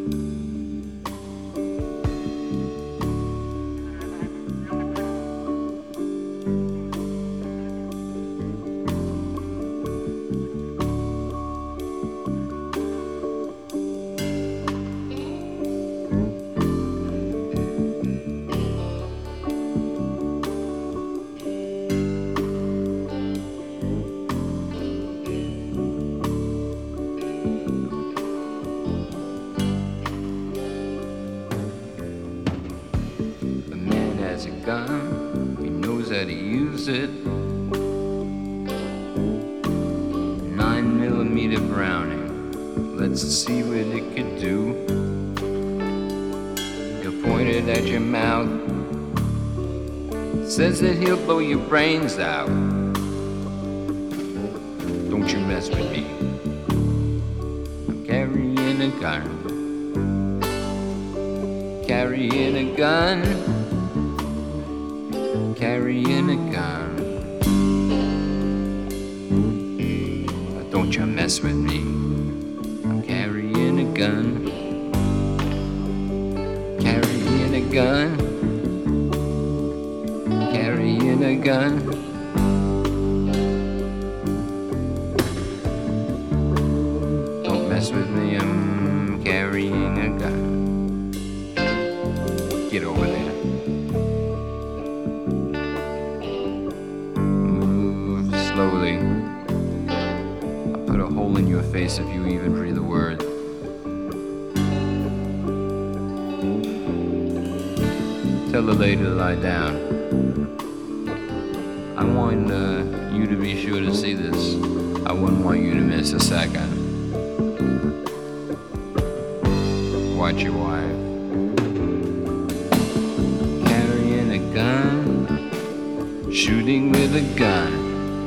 Has a gun, he knows how to use it. 9mm Browning, let's see what it could do. He'll point it at your mouth, says that he'll blow your brains out. Don't you mess with me, I'm carrying a gun. Carrying a gun, carrying a gun. Don't you mess with me, I'm carrying a gun. Carrying a gun, carrying a gun. Don't mess with me, I'm carrying a gun. Get over there. Slowly, I'll put a hole in your face if you even breathe a word. Tell the lady to lie down. I want you to be sure to see this. I wouldn't want you to miss a second. Watch your wife. Carrying a gun, shooting with a gun.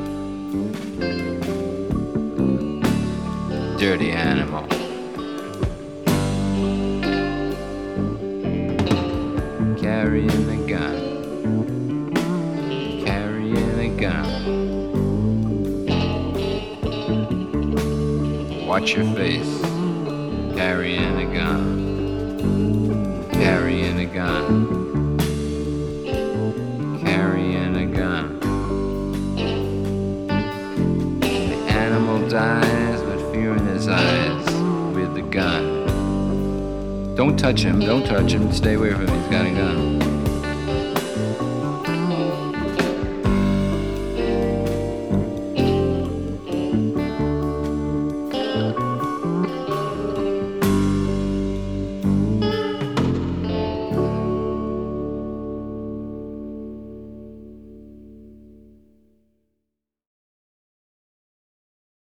Dirty animal. Carrying a gun, carrying a gun. Watch your face. Carrying a gun, carrying a gun, carrying a gun. The animal dies with fear in his eyes with the gun. Don't touch him, stay away from him, he's got a gun.